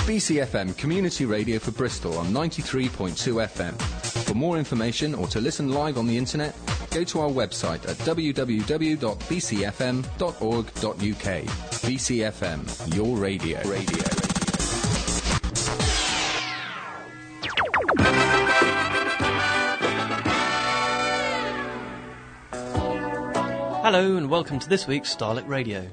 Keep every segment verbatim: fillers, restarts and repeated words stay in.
B C F M Community Radio for Bristol on ninety-three point two F M. For more information or to listen live on the internet, go to our website at w w w dot b c f m dot org dot u k. B C F M, your radio. Radio. Hello and welcome to this week's Starlet Radio.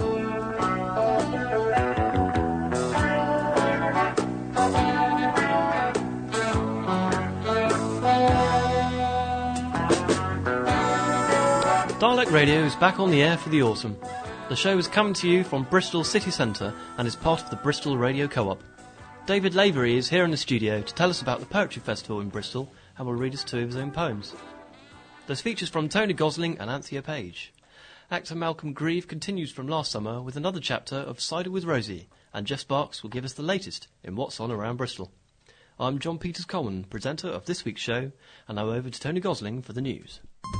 Starlet Radio is back on the air for the autumn. The show is coming to you from Bristol City Centre and is part of the Bristol Radio Co-op. David Lavery is here in the studio to tell us about the Poetry Festival in Bristol and will read us two of his own poems. There's features from Tony Gosling and Anthea Page. Actor Malcolm Grieve continues from last summer with another chapter of Cider with Rosie, and Jeff Sparks will give us the latest in what's on around Bristol. I'm John Peters Coleman, presenter of this week's show, and now over to Tony Gosling for the news.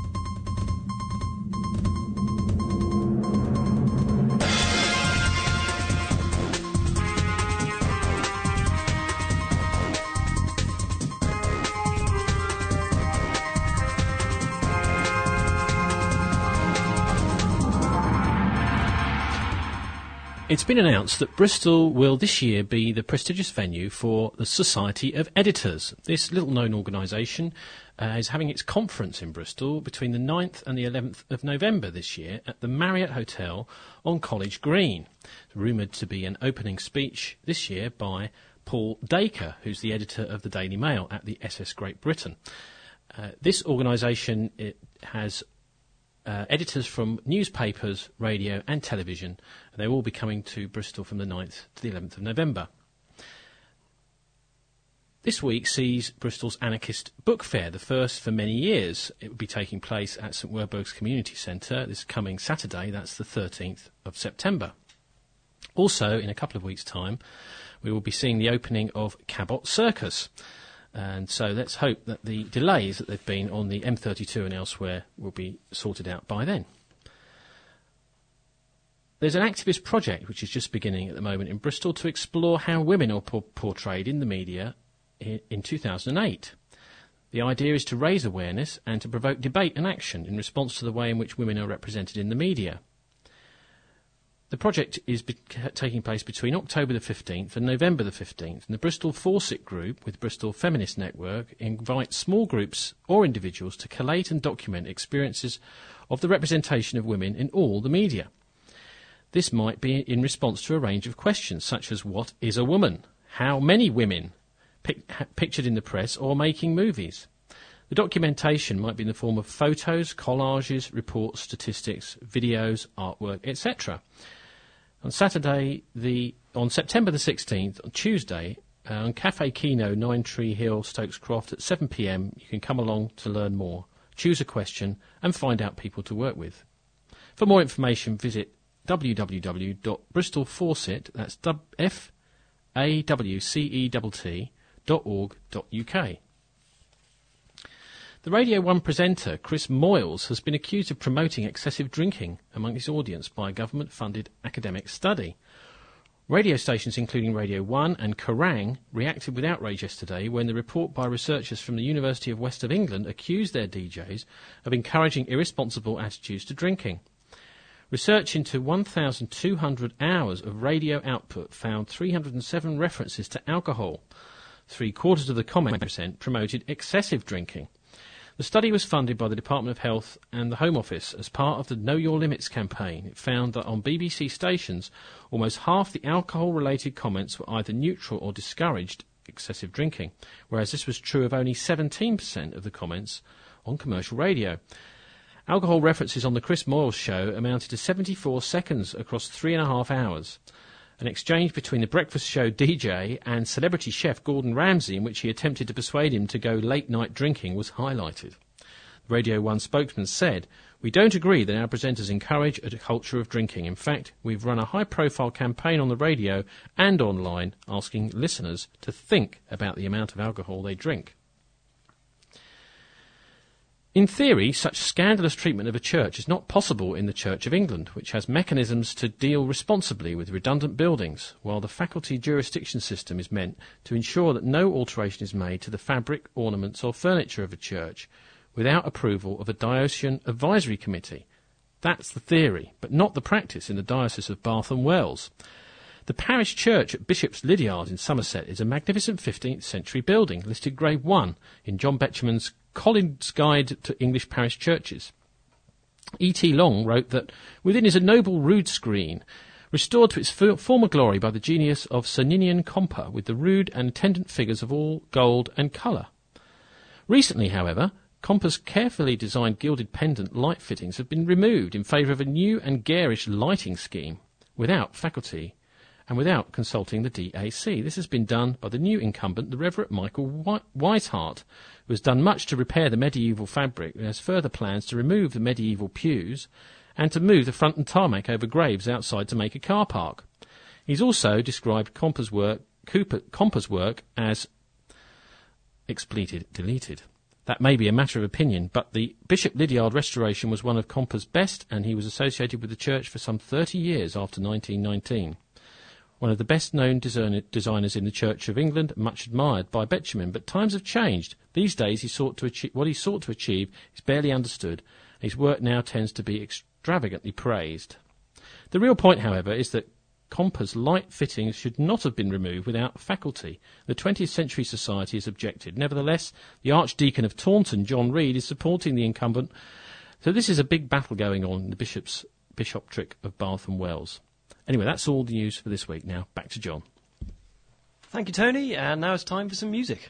It's been announced that Bristol will this year be the prestigious venue for the Society of Editors. This little-known organisation uh, is having its conference in Bristol between the ninth and the eleventh of November this year at the Marriott Hotel on College Green. It's rumoured to be an opening speech this year by Paul Dacre, who's the editor of the Daily Mail at the S S Great Britain. Uh, this organisation it has Uh, editors from newspapers, radio and television, and they'll all be coming to Bristol from the ninth to the eleventh of November. This week sees Bristol's Anarchist Book Fair, the first for many years. It will be taking place at St Werburgh's Community Centre this coming Saturday, that's the thirteenth of September. Also, in a couple of weeks' time, we will be seeing the opening of Cabot Circus. And so let's hope that the delays that they've been on the M thirty-two and elsewhere will be sorted out by then. There's an activist project which is just beginning at the moment in Bristol to explore how women are por- portrayed in the media in, in two thousand eight. The idea is to raise awareness and to provoke debate and action in response to the way in which women are represented in the media. The project is be- taking place between October the fifteenth and November the fifteenth, and the Bristol Fawcett Group with Bristol Feminist Network invites small groups or individuals to collate and document experiences of the representation of women in all the media. This might be in response to a range of questions such as what is a woman, how many women pic- pictured in the press or making movies. The documentation might be in the form of photos, collages, reports, statistics, videos, artwork, et cetera. On Saturday, the on September the sixteenth, on Tuesday, uh, on Cafe Kino, Nine Tree Hill, Stokes Croft, at seven p m, you can come along to learn more, choose a question, and find out people to work with. For more information, visit w w w dot bristol fawcett, that's F A W C E T T, dot org dot u k. The Radio one presenter, Chris Moyles, has been accused of promoting excessive drinking among his audience by a government-funded academic study. Radio stations including Radio one and Kerrang reacted with outrage yesterday when the report by researchers from the University of West of England accused their D Js of encouraging irresponsible attitudes to drinking. Research into one thousand two hundred hours of radio output found three hundred seven references to alcohol. Three-quarters of the comments promoted excessive drinking. The study was funded by the Department of Health and the Home Office as part of the Know Your Limits campaign. It found that on B B C stations, almost half the alcohol-related comments were either neutral or discouraged excessive drinking, whereas this was true of only seventeen percent of the comments on commercial radio. Alcohol references on the Chris Moyles show amounted to seventy-four seconds across three and a half hours. An exchange between the breakfast show D J and celebrity chef Gordon Ramsay in which he attempted to persuade him to go late-night drinking was highlighted. The Radio one spokesman said, "We don't agree that our presenters encourage a culture of drinking. In fact, we've run a high-profile campaign on the radio and online asking listeners to think about the amount of alcohol they drink." In theory, such scandalous treatment of a church is not possible in the Church of England, which has mechanisms to deal responsibly with redundant buildings, while the faculty jurisdiction system is meant to ensure that no alteration is made to the fabric, ornaments or furniture of a church without approval of a diocesan advisory committee. That's the theory, but not the practice in the Diocese of Bath and Wells. The parish church at Bishop's Lydiard in Somerset is a magnificent fifteenth century building, listed Grade one in John Betjeman's Collins Guide to English Parish Churches. E T Long wrote that within is a noble rood screen, restored to its f- former glory by the genius of Sir Ninian Comper, with the rood and attendant figures of all gold and colour. Recently, however, Comper's carefully designed gilded pendant light fittings have been removed in favour of a new and garish lighting scheme, without faculty and without consulting the D A C. This has been done by the new incumbent, the Reverend Michael Weishart, who has done much to repair the medieval fabric and has further plans to remove the medieval pews and to move the front and tarmac over graves outside to make a car park. He's also described Comper's work, Cooper, Comper's work as expleted, deleted. That may be a matter of opinion, but the Bishop Lydiard restoration was one of Comper's best, and he was associated with the church for some thirty years after nineteen nineteen. One of the best-known design- designers in the Church of England, much admired by Betjeman, but times have changed. These days, he sought to achieve, what he sought to achieve is barely understood. His work now tends to be extravagantly praised. The real point, however, is that Comper's light fittings should not have been removed without faculty. The twentieth Century Society has objected. Nevertheless, the Archdeacon of Taunton, John Reed, is supporting the incumbent. So this is a big battle going on in the bishop's bishopric of Bath and Wells. Anyway, that's all the news for this week. Now, back to John. Thank you, Tony, and now it's time for some music.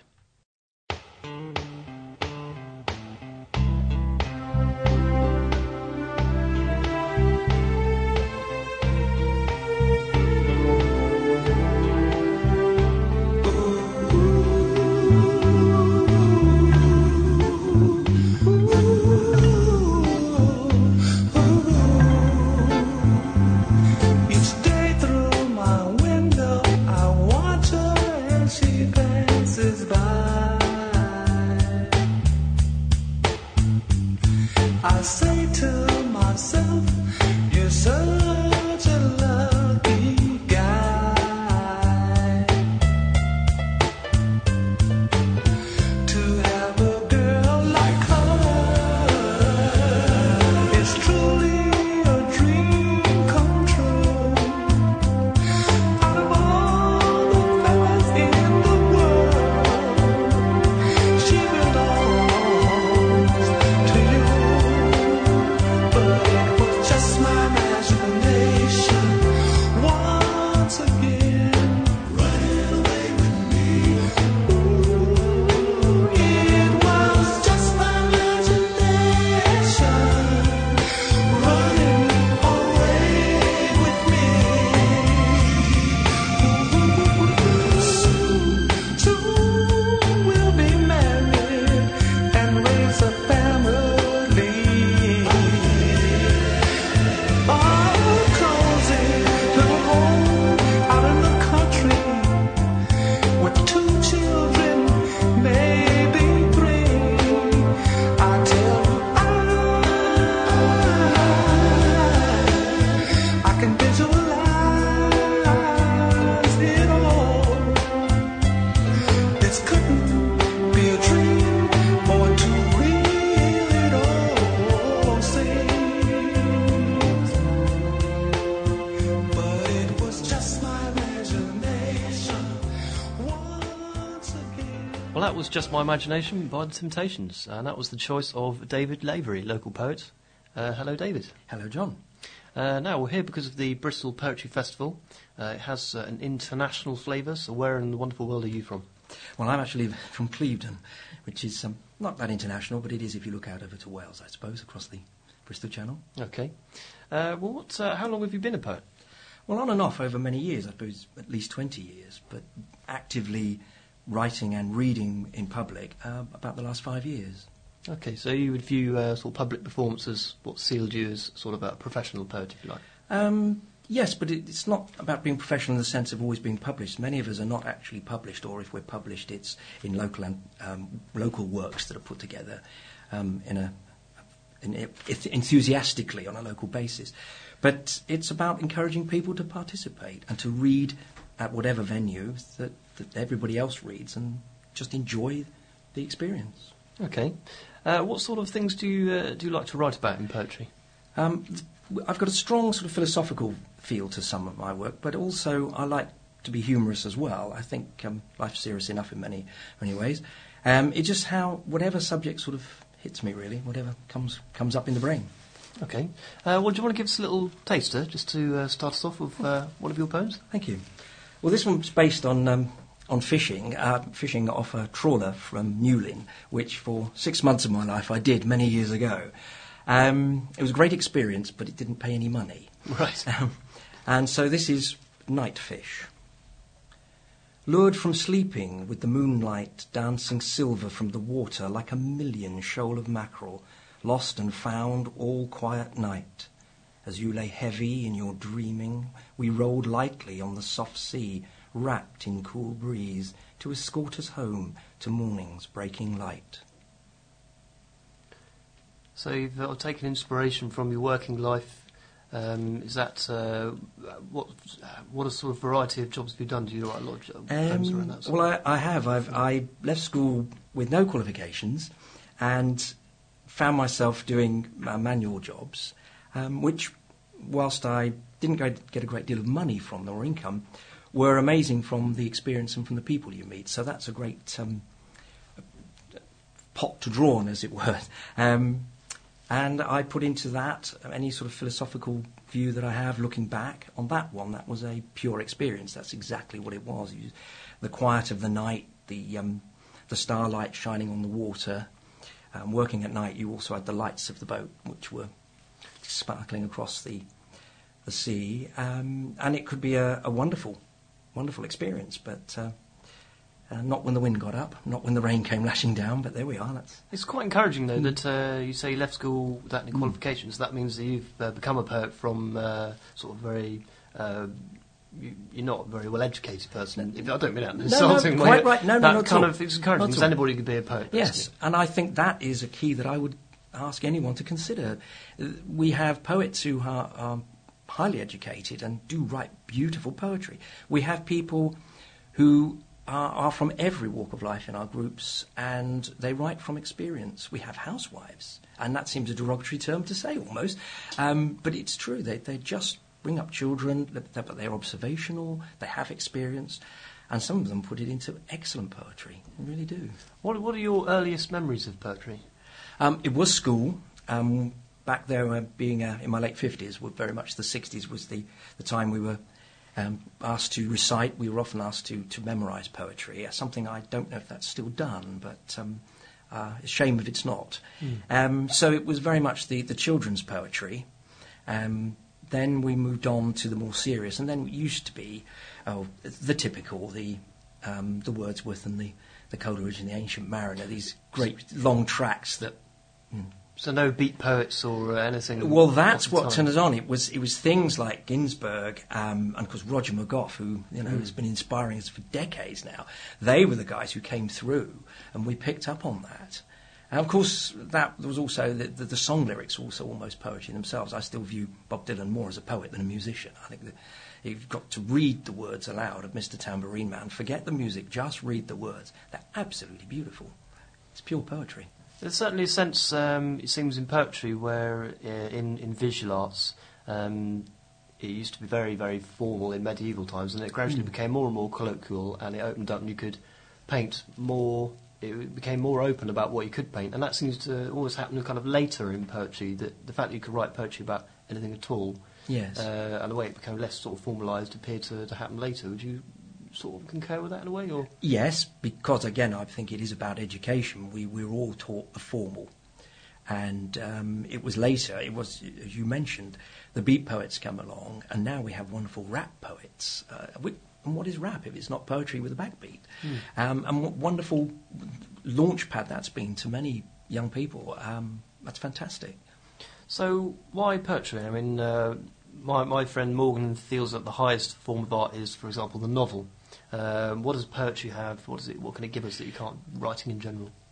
That was Just My Imagination by The Temptations, and that was the choice of David Lavery, local poet. Uh, hello, David. Hello, John. Uh, now, we're here because of the Bristol Poetry Festival. Uh, it has uh, an international flavour, so where in the wonderful world are you from? Well, I'm actually from Clevedon, which is um, not that international, but it is if you look out over to Wales, I suppose, across the Bristol Channel. OK. Uh, well, what, uh, how long have you been a poet? Well, on and off over many years, I suppose at least twenty years, but actively writing and reading in public uh, about the last five years. OK, so you would view uh, sort of public performance as what sealed you as sort of a professional poet, if you like? Um, yes, but it, it's not about being professional in the sense of always being published. Many of us are not actually published, or if we're published, it's in local and um, local works that are put together um, in a in, it, enthusiastically on a local basis. But it's about encouraging people to participate and to read at whatever venue that, that everybody else reads and just enjoy the experience. Okay. Uh, what sort of things do you uh, do you like to write about in poetry? Um, I've got a strong sort of philosophical feel to some of my work, but also I like to be humorous as well. I think um, life's serious enough in many many ways. Um, it's just how whatever subject sort of hits me, really, whatever comes comes up in the brain. Okay. Uh, well, do you want to give us a little taster, just to uh, start us off with uh, one of your poems? Thank you. Well, this one's based on um, on fishing, uh, fishing off a trawler from Newlyn, which for six months of my life I did many years ago. Um, it was a great experience, but it didn't pay any money. Right. Um, and so this is Night Fish. Lured from sleeping with the moonlight dancing silver from the water like a million shoal of mackerel, lost and found all quiet night. As you lay heavy in your dreaming, we rolled lightly on the soft sea, wrapped in cool breeze, to escort us home to morning's breaking light. So you've uh, taken inspiration from your working life. Um, is that uh, what? What a sort of variety of jobs have you done? Do you write a lot of jo- poems Um, around that? Sort well, of? I, I have. I've I left school with no qualifications, and found myself doing uh, manual jobs, um, which, whilst I didn't go get a great deal of money from them or income, were amazing from the experience and from the people you meet. So that's a great um, pot to draw on, as it were. Um, And I put into that any sort of philosophical view that I have looking back on that one. That was a pure experience. That's exactly what it was. You, the quiet of the night, the um, the starlight shining on the water. Um, working at night, you also had the lights of the boat, which were sparkling across the the sea. Um, and it could be a, a wonderful, wonderful experience. But uh, Uh, not when the wind got up, not when the rain came lashing down, but there we are. That's It's quite encouraging, though, Mm. that uh, you say you left school without any qualifications. That means that you've uh, become a poet from uh, sort of very... Uh, you, you're not a very well-educated person. If, I don't mean that in an No, no, insulting way. quite right. No, no, that not at kind all. of, it's encouraging, Not at because all. anybody could be a poet. Yes, basically. and I think that is a key that I would ask anyone to consider. Uh, We have poets who are, are highly educated and do write beautiful poetry. We have people who are, are from every walk of life in our groups, and they write from experience. We have housewives, and that seems a derogatory term to say almost, um, but it's true. They, they just bring up children, but they're observational, they have experience, and some of them put it into excellent poetry. They really do. What, what are your earliest memories of poetry? Um, it was school. Um, back there, uh, being uh, in my late fifties, well, very much the sixties was the, the time we were um, asked to recite. We were often asked to, to memorise poetry, uh, something I don't know if that's still done, but um, uh, it's a shame if it's not. Mm. Um, so it was very much the, the children's poetry. Um, then we moved on to the more serious, and then it used to be oh, the typical, the um, the Wordsworth and the, the Coleridge and the Ancient Mariner, these great long tracks that... Mm. So no beat poets or uh, anything? Well, that's what time. turned us on. It was it was things like Ginsberg um, and, of course, Roger McGough, who you know mm. has been inspiring us for decades now. They were the guys who came through, and we picked up on that. And, of course, that there was also the, the, the song lyrics were also almost poetry themselves. I still view Bob Dylan more as a poet than a musician. I think that you've got to read the words aloud of Mister Tambourine Man. Forget the music, just read the words. They're absolutely beautiful. It's pure poetry. There's certainly a sense, um, it seems, in poetry where uh, in, in visual arts um, it used to be very, very formal in medieval times, and it gradually mm. became more and more colloquial, and it opened up and you could paint more, it became more open about what you could paint, and that seems to always happen kind of later in poetry, that the fact that you could write poetry about anything at all, yes, uh, and the way it became less sort of formalised appeared to, to happen later. Would you sort of concur with that in a way? Or yes, because again I think it is about education. We we were all taught the formal, and um, it was later, it was, as you mentioned, the beat poets come along, and now we have wonderful rap poets. Uh, we, and what is rap if it's not poetry with a backbeat? Mm. Um, and what wonderful launch pad that's been to many young people. Um, that's fantastic. So why poetry? I mean, uh, my my friend Morgan feels that the highest form of art is, for example, the novel. Um, what does poetry have? What does it? What can it give us that you can't? Writing in general.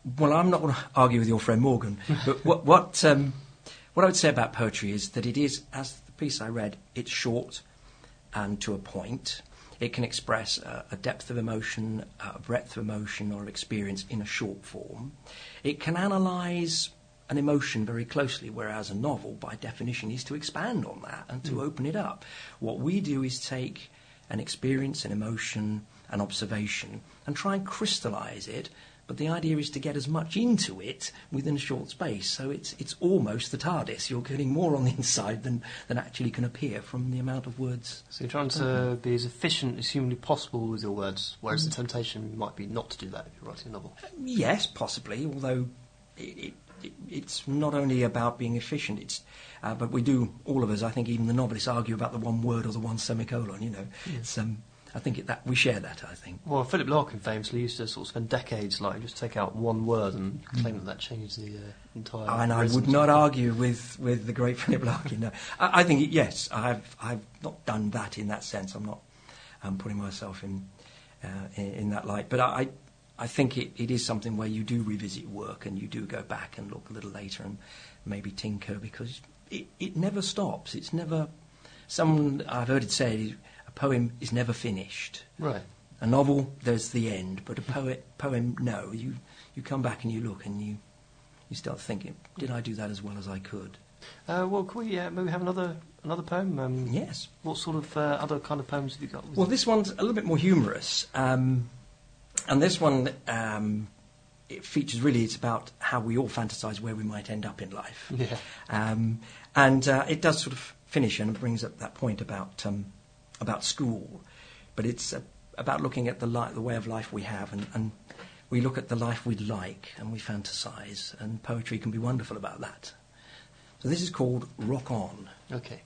Well, I'm not going to argue with your friend Morgan, but what what, um, what I would say about poetry is that it is, as the piece I read, it's short and to a point. It can express a, a depth of emotion, a breadth of emotion or experience in a short form. It can analyse an emotion very closely, whereas a novel, by definition, is to expand on that and to mm. open it up. What we do is take an experience, an emotion, an observation, and try and crystallise it. But the idea is to get as much into it within a short space. So it's it's almost the TARDIS. You're getting more on the inside than, than actually can appear from the amount of words. So you're trying to be as efficient as humanly possible with your words, whereas mm. the temptation might be not to do that if you're writing a novel. Um, yes, possibly, although it, it, it's not only about being efficient, it's uh, but we do, all of us, I think even the novelists, argue about the one word or the one semicolon, you know. Mm. It's... Um, I think it, that we share that, I think. Well, Philip Larkin famously used to sort of spend decades, like, just take out one word and claim that that changed the uh, entire... And I would not argue with, with the great Philip Larkin. No. I, I think, yes, I've I've not done that in that sense. I'm not um, putting myself in, uh, in in that light. But I I think it, it is something where you do revisit work and you do go back and look a little later and maybe tinker, because it, it never stops. It's never... Someone, I've heard it said... A poem is never finished. Right. A novel, there's the end, but a poet, poem, no. You you come back and you look and you you start thinking, did I do that as well as I could? Uh, well, can we uh, maybe have another another poem? Um, yes. What sort of uh, other kind of poems have you got? Well, this one's a little bit more humorous, um, and this one um, it features really. It's about how we all fantasise where we might end up in life. Yeah. Um, and uh, it does sort of finish and brings up that point about. Um, about school, but it's uh, about looking at the li- the way of life we have, and, and we look at the life we'd like, and we fantasise, and poetry can be wonderful about that. So this is called Rock On. Okay.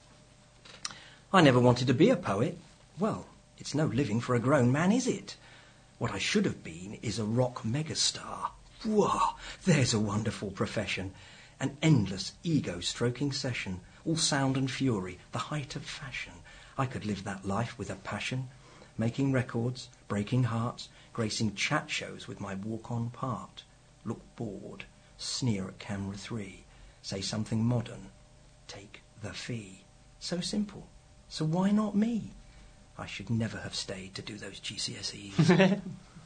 I never wanted to be a poet. Well, it's no living for a grown man, is it? What I should have been is a rock megastar. Whoa, there's a wonderful profession. An endless ego-stroking session, all sound and fury, the height of fashion. I could live that life with a passion, making records, breaking hearts, gracing chat shows with my walk-on part. Look bored, sneer at camera three, say something modern, take the fee. So simple. So why not me? I should never have stayed to do those G C S Es.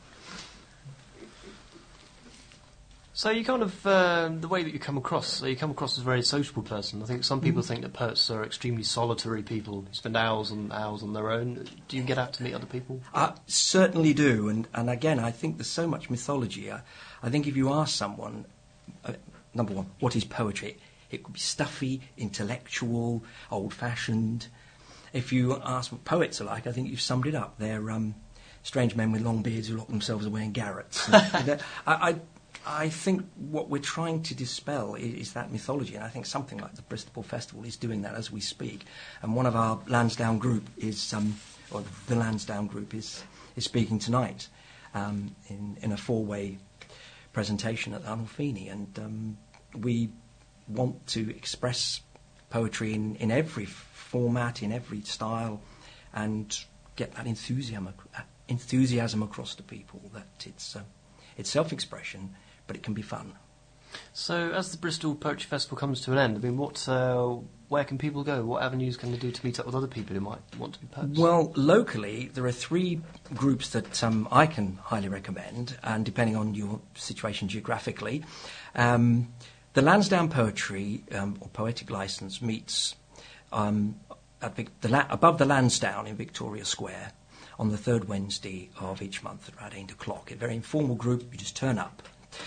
So you kind of, uh, the way that you come across, so you come across as a very sociable person. I think some people mm. think that poets are extremely solitary people who spend hours and hours on their own. Do you get out to meet other people? I certainly do. And, and again, I think there's so much mythology. I, I think if you ask someone, uh, number one, what is poetry? It could be stuffy, intellectual, old-fashioned. If you ask what poets are like, I think you've summed it up. They're um, strange men with long beards who lock themselves away in garrets. And, and, I... I I think what we're trying to dispel is, is that mythology, and I think something like the Bristol Festival is doing that as we speak. And one of our Lansdowne group is, um, or the Lansdowne group is is speaking tonight um, in in a four-way presentation at Arnolfini, and um, we want to express poetry in, in every format, in every style, and get that enthusiasm enthusiasm across to people that it's uh, it's self-expression. But it can be fun. So, as the Bristol Poetry Festival comes to an end, I mean, what, uh, where can people go? What avenues can they do to meet up with other people who might want to be poets? Well, locally, there are three groups that um, I can highly recommend, and depending on your situation geographically, um, the Lansdowne Poetry um, or Poetic Licence meets um, at Vic- the La- above the Lansdowne in Victoria Square on the third Wednesday of each month at around eight o'clock. A very informal group. You just turn up.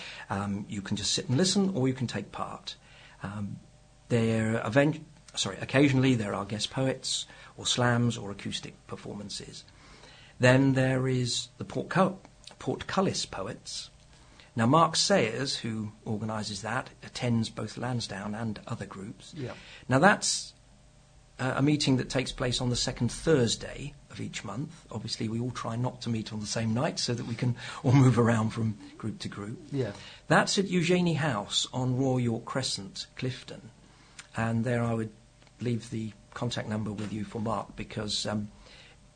Um, you can just sit and listen, or you can take part. Um, there, event- sorry, occasionally there are guest poets, or slams, or acoustic performances. Then there is the Portcu- Portcullis Poets. Now, Mark Sayers, who organises that, attends both Lansdowne and other groups. Yeah. Now, that's uh, a meeting that takes place on the second Thursday of each month. Obviously, we all try not to meet on the same night so that we can all move around from group to group. Yeah. That's at Eugenie House on Royal York Crescent, Clifton. And there I would leave the contact number with you for Mark, because um,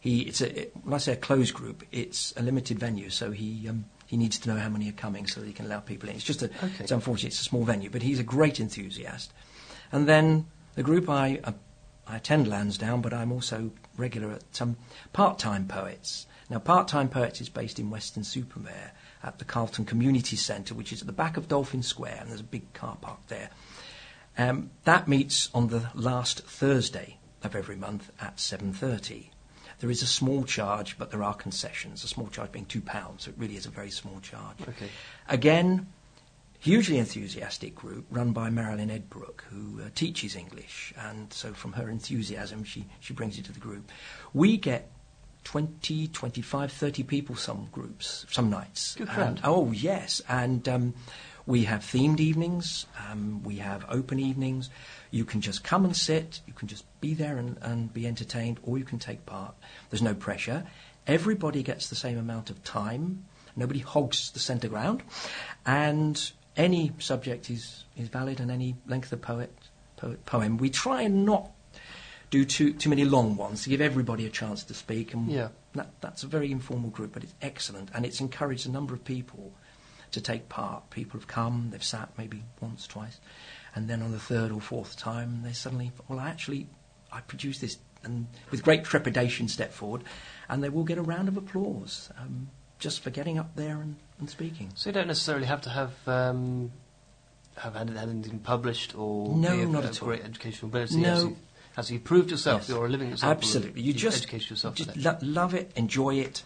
he it's a it, when I say a closed group, it's a limited venue, so he um, he needs to know how many are coming so that he can allow people in. It's just a Okay. it's unfortunate it's a small venue, but he's a great enthusiast. And then the group I uh, I attend Lansdowne, but I'm also regular at some Part-Time Poets. Now, Part-Time Poets is based in Weston-super-Mare at the Carlton Community Centre, which is at the back of Dolphin Square, and there's a big car park there. Um, that meets on the last Thursday of every month at seven thirty. There is a small charge, but there are concessions, a small charge being two pounds, so it really is a very small charge. Okay. Again, hugely enthusiastic group run by Marilyn Edbrook, who uh, teaches English, and so from her enthusiasm she, she brings it to the group. We get twenty, twenty-five, thirty people, some groups, some nights. Good crowd. And- oh, yes, and um, we have themed evenings, um, we have open evenings. You can just come and sit, you can just be there and, and be entertained, or you can take part. There's no pressure. Everybody gets the same amount of time. Nobody hogs the centre ground. And any subject is, is valid, and any length of poet, poet poem. We try and not do too too many long ones to give everybody a chance to speak. And Yeah. that, that's a very informal group, but it's excellent, and it's encouraged a number of people to take part. People have come, they've sat maybe once, twice, and then on the third or fourth time, they suddenly, well, I actually, I produced this, and with great trepidation step forward, and they will get a round of applause um, just for getting up there and, and speaking. So you don't necessarily have to have um, have had, had anything published or No, be of not a at all. great educational ability. No. As you, as you proved yourself, Yes. you're a living example. Absolutely. Of, You just educate yourself. just with it. lo- love it, enjoy it,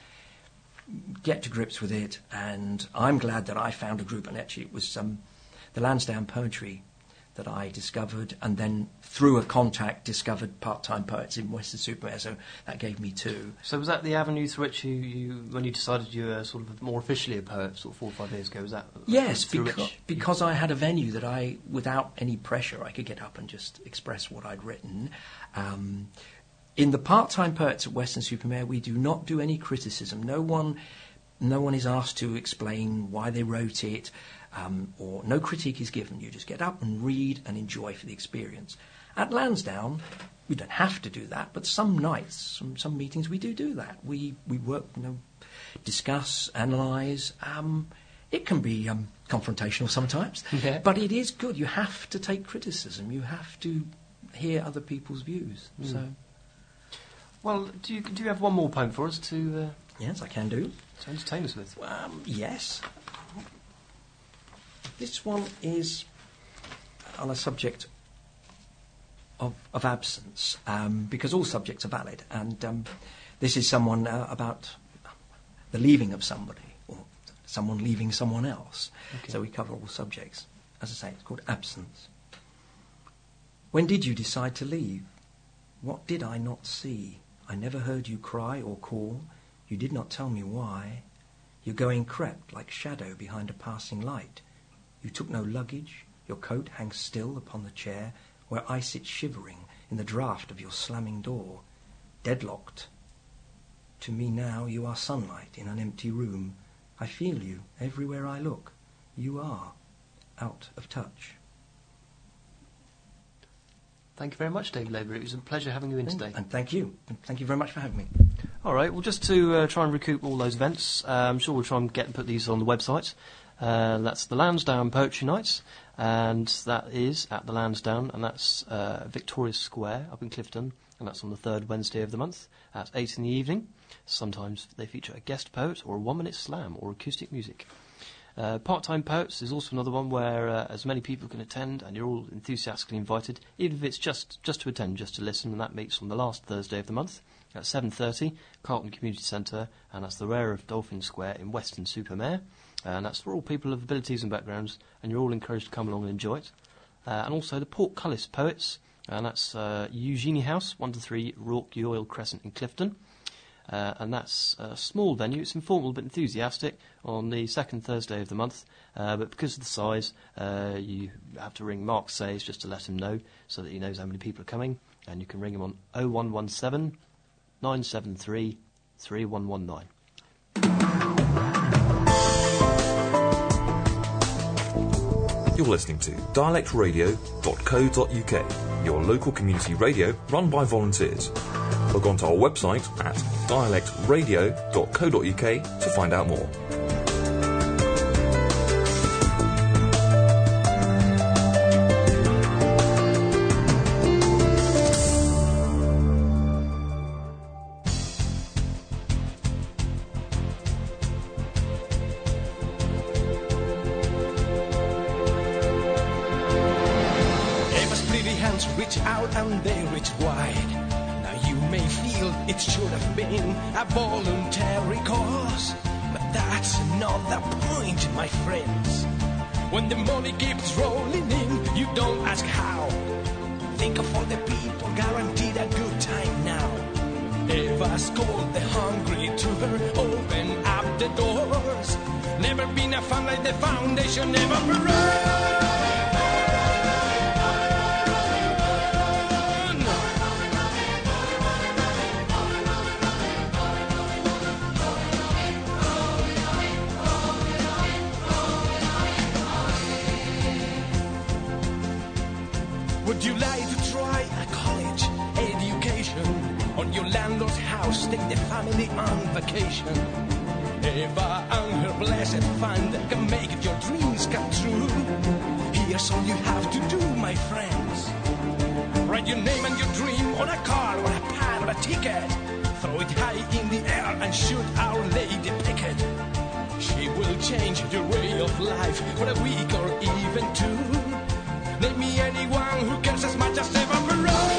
get to grips with it, and I'm glad that I found a group, and actually it was um, the Lansdowne Poetry that I discovered, and then through a contact discovered Part-Time Poets in Weston-super-Mare, so that gave me two. So was that the avenue through which you, you when you decided you were sort of more officially a poet, sort of four or five years ago? Was that Yes, through because, which you- because I had a venue that I, without any pressure, I could get up and just express what I'd written. Um, in the Part-Time Poets at Weston-super-Mare, we do not do any criticism. No one, no one is asked to explain why they wrote it, um, or no critique is given. You just get up and read and enjoy for the experience. At Lansdowne, we don't have to do that, but some nights, some, some meetings, we do do that. We we work, you know, discuss, analyse. Um, it can be um, confrontational sometimes, Yeah. but it is good. You have to take criticism. You have to hear other people's views. Mm. So, Well, do you do you have one more poem for us to uh, yes, I can do. to entertain us with? Um, yes. This one is on a subject of, of absence, um, because all subjects are valid, and um, this is someone uh, about the leaving of somebody, or someone leaving someone else. Okay. So we cover all subjects. As I say, it's called Absence. When did you decide to leave? What did I not see? I never heard you cry or call. You did not tell me why. Your going crept like shadow behind a passing light. You took no luggage. Your coat hangs still upon the chair where I sit shivering in the draught of your slamming door, deadlocked. To me now you are sunlight in an empty room. I feel you everywhere I look. You are out of touch. Thank you very much, David Labour. It was a pleasure having you in today. And thank you. And thank you very much for having me. All right. Well, just to uh, try and recoup all those events, uh, I'm sure we'll try and get and put these on the website. Uh, that's the Lansdowne Poetry Nights, and that is at the Lansdowne, and that's uh, Victoria Square up in Clifton, and that's on the third Wednesday of the month at eight in the evening. Sometimes they feature a guest poet or a one-minute slam or acoustic music. Uh, Part-Time Poets is also another one where uh, as many people can attend, and you're all enthusiastically invited, even if it's just, just to attend, just to listen, and that meets on the last Thursday of the month at seven thirty, Carlton Community Centre, and that's the rear of Dolphin Square in Weston-super-Mare, and that's for all people of abilities and backgrounds, and you're all encouraged to come along and enjoy it. Uh, and also the Portcullis Poets, and that's uh, Eugenie House, one to three, Rorke Yoyle Crescent in Clifton. Uh, and that's a small venue. It's informal but enthusiastic on the second Thursday of the month. Uh, but because of the size, uh, you have to ring Mark Sayes just to let him know so that he knows how many people are coming. And you can ring him on oh one one seven, nine seven three, three one one nine. You're listening to dialect radio dot co dot uk, your local community radio run by volunteers. Log on to our website at dialect radio dot co dot uk to find out more. Reach out and they reach wide. Now you may feel it should have been a voluntary cause, but that's not the point, my friends. When the money keeps rolling in, you don't ask how. Think of all the people guaranteed a good time now. Eva's called the hungry to her, open up the doors. Never been a fun like the foundation, never run. Would you like to try a college education? On your landlord's house, take the family on vacation. Eva and her blessed fund can make your dreams come true. Here's all you have to do, my friends. Write your name and your dream on a card or a pad or a ticket. Throw it high in the air and shoot Our Lady Picket. She will change your way of life for a week or even two. Name me anyone who cares as much as Eva Peron.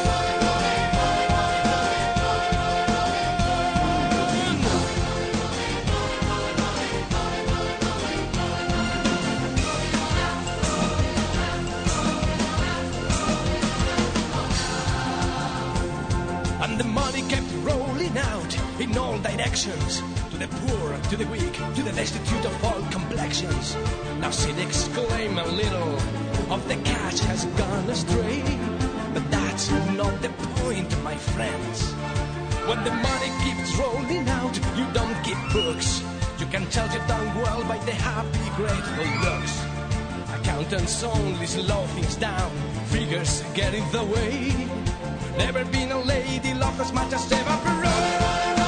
And the money kept rolling out in all directions. To the poor, to the weak, to the destitute of all complexions. Now she'd exclaim a little of the cash has gone astray. But that's not the point, my friends. When the money keeps rolling out, you don't keep books. You can tell you've done well by the happy, grateful looks. Accountants only slow things down, figures get in the way. Never been a lady loved as much as Eva Peron.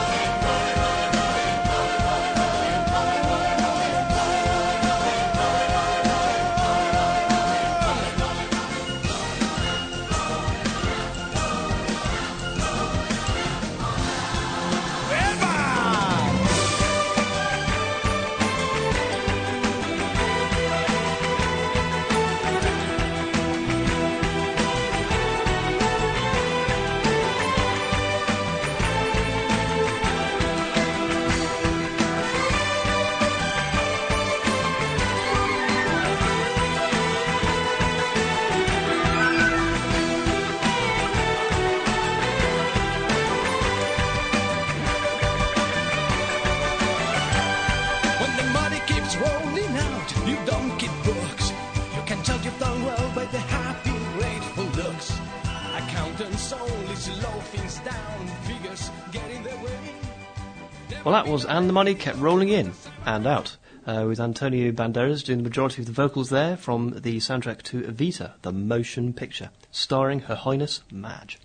Well, that was And the Money Kept Rolling In and Out, uh, with Antonio Banderas doing the majority of the vocals there from the soundtrack to Evita, the motion picture, starring Her Highness Madge.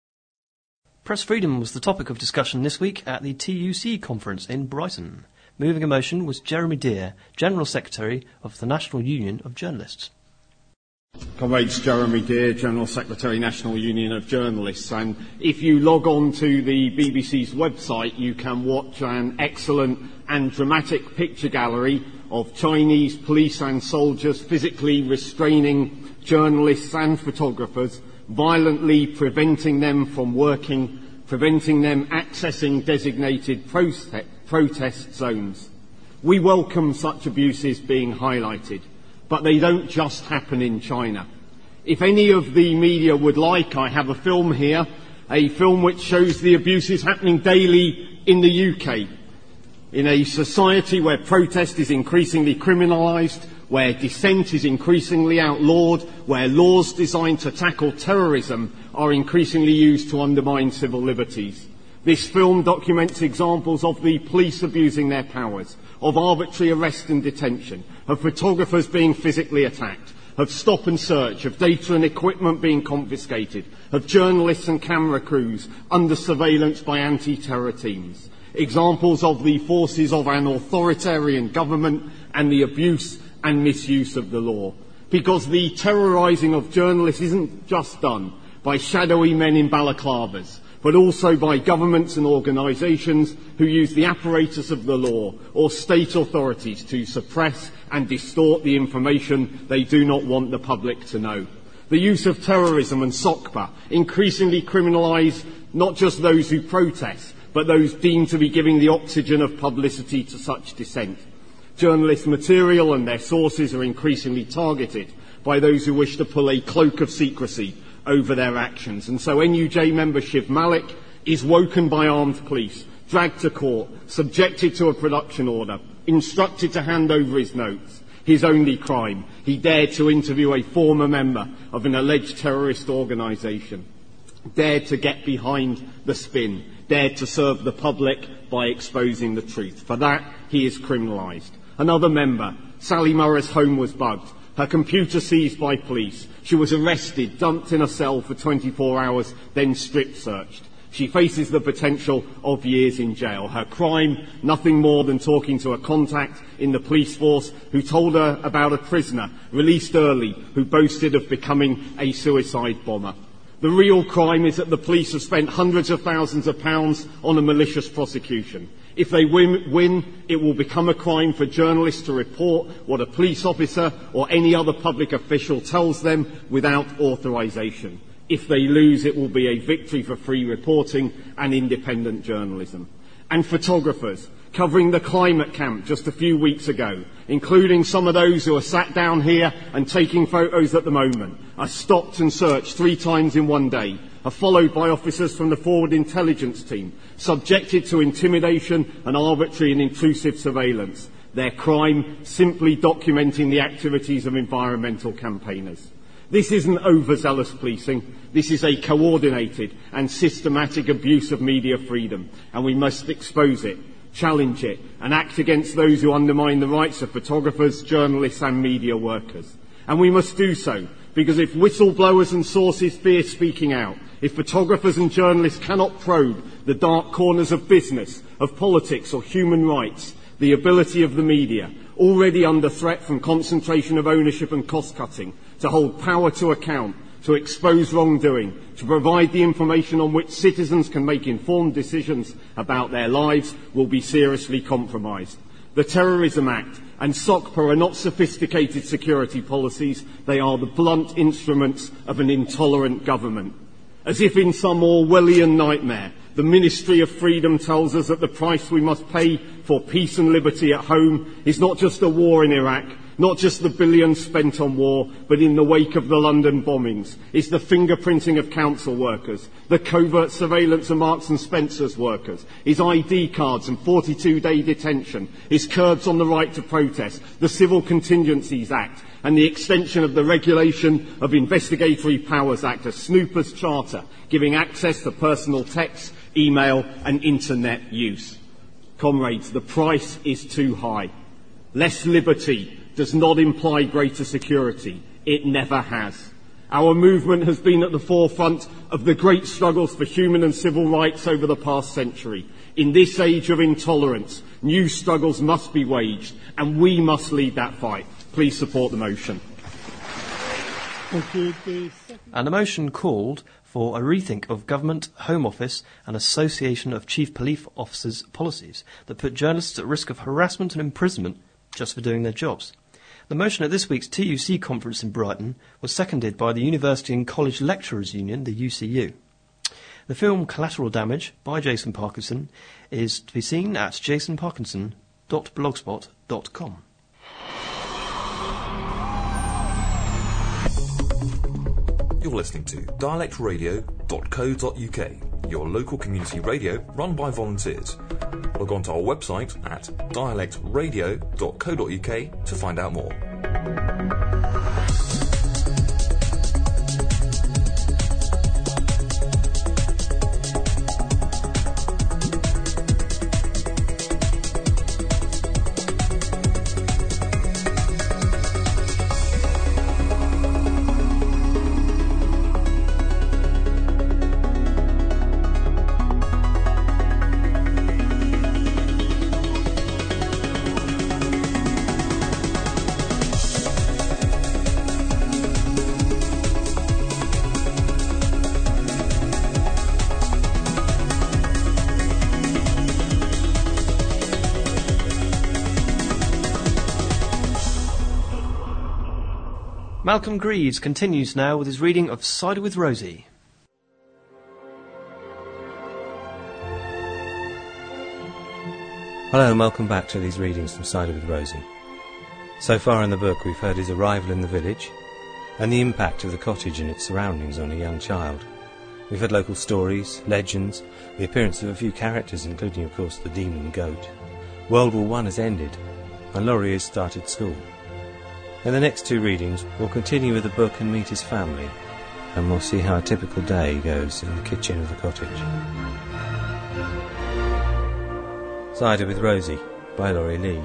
Press freedom was the topic of discussion this week at the T U C conference in Brighton. Moving a motion was Jeremy Dear, General Secretary of the National Union of Journalists. Comrades, Jeremy Dear, General Secretary, National Union of Journalists. And if you log on to the B B C's website, you can watch an excellent and dramatic picture gallery of Chinese police and soldiers physically restraining journalists and photographers, violently preventing them from working, preventing them accessing designated prote- protest zones. We welcome such abuses being highlighted. But they don't just happen in China. If any of the media would like, I have a film here, a film which shows the abuses happening daily in the U K. In a society where protest is increasingly criminalised, where dissent is increasingly outlawed, where laws designed to tackle terrorism are increasingly used to undermine civil liberties. This film documents examples of the police abusing their powers, of arbitrary arrest and detention, of photographers being physically attacked, of stop and search, of data and equipment being confiscated, of journalists and camera crews under surveillance by anti-terror teams. Examples of the forces of an authoritarian government and the abuse and misuse of the law. Because the terrorising of journalists isn't just done by shadowy men in balaclavas, but also by governments and organisations who use the apparatus of the law or state authorities to suppress and distort the information they do not want the public to know. The use of terrorism and SOCPA increasingly criminalise not just those who protest, but those deemed to be giving the oxygen of publicity to such dissent. Journalist material and their sources are increasingly targeted by those who wish to pull a cloak of secrecy over their actions. And so N U J member Shiv Malik is woken by armed police, dragged to court, subjected to a production order, instructed to hand over his notes. His only crime, he dared to interview a former member of an alleged terrorist organisation, dared to get behind the spin, dared to serve the public by exposing the truth. For that, he is criminalised. Another member, Sally Murray's home was bugged. Her computer seized by police. She was arrested, dumped in a cell for twenty-four hours, then strip-searched. She faces the potential of years in jail. Her crime, nothing more than talking to a contact in the police force who told her about a prisoner released early who boasted of becoming a suicide bomber. The real crime is that the police have spent hundreds of thousands of pounds on a malicious prosecution. If they win, win, it will become a crime for journalists to report what a police officer or any other public official tells them without authorisation. If they lose, it will be a victory for free reporting and independent journalism. And photographers covering the climate camp just a few weeks ago, including some of those who are sat down here and taking photos at the moment, are stopped and searched three times in one day, are followed by officers from the Forward Intelligence Team, subjected to intimidation and arbitrary and intrusive surveillance. Their crime simply documenting the activities of environmental campaigners. This isn't overzealous policing. This is a coordinated and systematic abuse of media freedom, and we must expose it, challenge it, and act against those who undermine the rights of photographers, journalists and media workers. And we must do so because if whistleblowers and sources fear speaking out, if photographers and journalists cannot probe the dark corners of business, of politics or human rights, the ability of the media, already under threat from concentration of ownership and cost-cutting, to hold power to account, to expose wrongdoing, to provide the information on which citizens can make informed decisions about their lives, will be seriously compromised. The Terrorism Act and SOCPA are not sophisticated security policies. They are the blunt instruments of an intolerant government. As if in some Orwellian nightmare, the Ministry of Freedom tells us that the price we must pay for peace and liberty at home is not just a war in Iraq, not just the billions spent on war, but in the wake of the London bombings, is the fingerprinting of council workers, the covert surveillance of Marks and Spencer's workers, is I D cards and forty-two day detention, is curbs on the right to protest, the Civil Contingencies Act, and the extension of the Regulation of Investigatory Powers Act, a snooper's charter, giving access to personal texts, email and internet use. Comrades, the price is too high. Less liberty does not imply greater security. It never has. Our movement has been at the forefront of the great struggles for human and civil rights over the past century. In this age of intolerance, new struggles must be waged, and we must lead that fight. Please support the motion. And a motion called for a rethink of Government, Home Office and Association of Chief Police Officers policies that put journalists at risk of harassment and imprisonment just for doing their jobs. The motion at this week's T U C conference in Brighton was seconded by the University and College Lecturers Union, the U C U. The film Collateral Damage by Jason Parkinson is to be seen at jason parkinson dot blogspot dot com. You're listening to dialect radio dot co dot uk, your local community radio run by volunteers. Log on to our website at dialect radio dot co dot uk to find out more. Malcolm Greaves continues now with his reading of Cider with Rosie. Hello and welcome back to these readings from Cider with Rosie. So far in the book we've heard his arrival in the village and the impact of the cottage and its surroundings on a young child. We've heard local stories, legends, the appearance of a few characters, including of course the demon goat. World War One has ended and Laurie has started school. In the next two readings we'll continue with the book and meet his family, and we'll see how a typical day goes in the kitchen of the cottage. Cider with Rosie by Laurie Lee.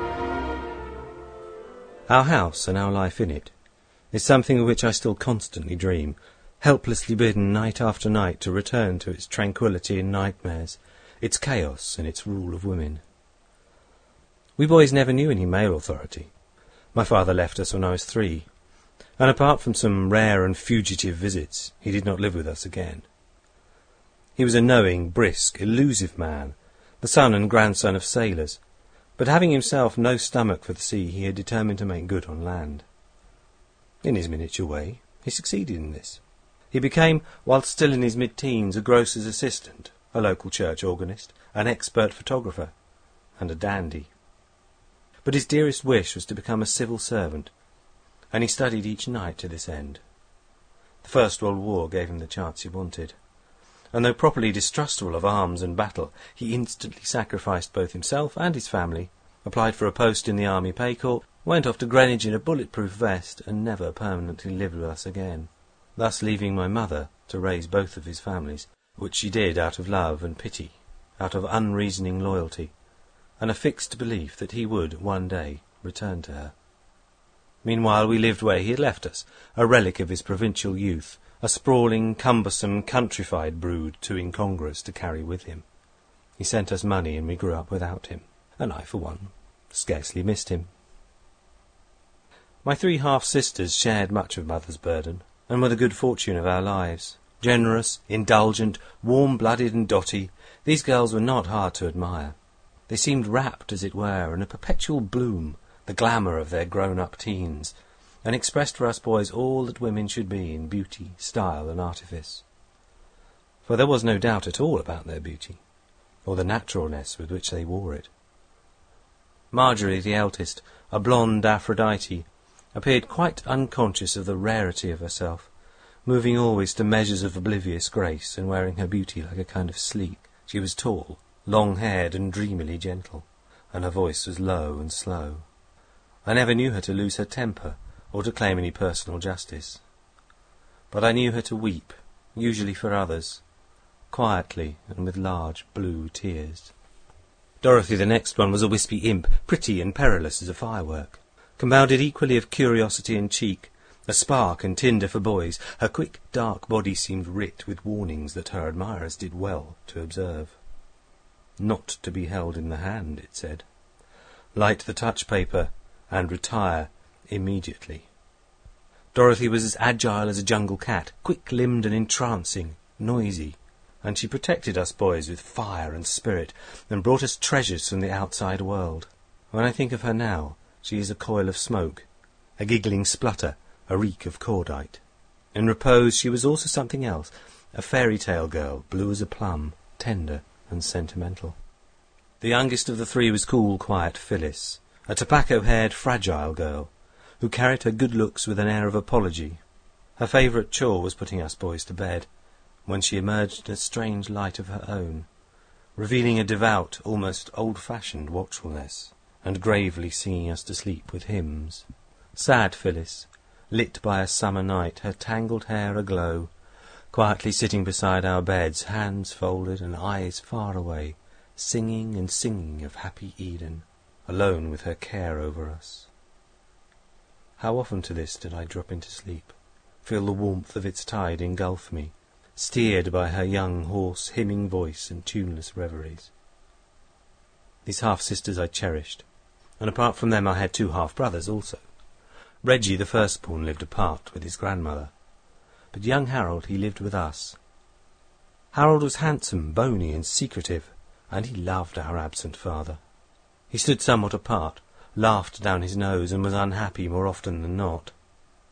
Our house and our life in it is something of which I still constantly dream, helplessly bidden night after night to return to its tranquillity and nightmares, its chaos and its rule of women. We boys never knew any male authority. My father left us when I was three, and apart from some rare and fugitive visits, he did not live with us again. He was a knowing, brisk, elusive man, the son and grandson of sailors, but having himself no stomach for the sea, he had determined to make good on land. In his miniature way, he succeeded in this. He became, whilst still in his mid-teens, a grocer's assistant, a local church organist, an expert photographer, and a dandy. But his dearest wish was to become a civil servant, and he studied each night to this end. The First World War gave him the chance he wanted, and though properly distrustful of arms and battle, he instantly sacrificed both himself and his family, applied for a post in the Army Pay Corps, went off to Greenwich in a bulletproof vest, and never permanently lived with us again, thus leaving my mother to raise both of his families, which she did out of love and pity, out of unreasoning loyalty, and a fixed belief that he would, one day, return to her. Meanwhile we lived where he had left us, a relic of his provincial youth, a sprawling, cumbersome, countrified brood too incongruous to carry with him. He sent us money and we grew up without him, and I, for one, scarcely missed him. My three half-sisters shared much of mother's burden, and were the good fortune of our lives. Generous, indulgent, warm-blooded and dotty, these girls were not hard to admire. They seemed wrapped, as it were, in a perpetual bloom, the glamour of their grown-up teens, and expressed for us boys all that women should be in beauty, style, and artifice. For there was no doubt at all about their beauty, or the naturalness with which they wore it. Marjorie, the eldest, a blonde Aphrodite, appeared quite unconscious of the rarity of herself, moving always to measures of oblivious grace, and wearing her beauty like a kind of sleek. She was tall, long-haired, and dreamily gentle, and her voice was low and slow. I never knew her to lose her temper, or to claim any personal justice. But I knew her to weep, usually for others, quietly and with large blue tears. Dorothy, the next one, was a wispy imp, pretty and perilous as a firework, compounded equally of curiosity and cheek, a spark and tinder for boys. Her quick, dark body seemed writ with warnings that her admirers did well to observe. Not to be held in the hand, it said. Light the touch paper and retire immediately. Dorothy was as agile as a jungle cat, quick-limbed and entrancing, noisy, and she protected us boys with fire and spirit, and brought us treasures from the outside world. When I think of her now, she is a coil of smoke, a giggling splutter, a reek of cordite. In repose she was also something else, a fairy-tale girl, blue as a plum, tender and sentimental. The youngest of the three was cool, quiet Phyllis, a tobacco-haired, fragile girl, who carried her good looks with an air of apology. Her favourite chore was putting us boys to bed, when she emerged in a strange light of her own, revealing a devout, almost old-fashioned watchfulness, and gravely singing us to sleep with hymns. Sad Phyllis, lit by a summer night, her tangled hair aglow, quietly sitting beside our beds, hands folded and eyes far away, singing and singing of happy Eden, alone with her care over us. How often to this did I drop into sleep, feel the warmth of its tide engulf me, steered by her young, hoarse, hymning voice and tuneless reveries. These half-sisters I cherished, and apart from them I had two half-brothers also. Reggie, the firstborn, lived apart with his grandmother, but young Harold, he lived with us. Harold was handsome, bony, and secretive, and he loved our absent father. He stood somewhat apart, laughed down his nose, and was unhappy more often than not.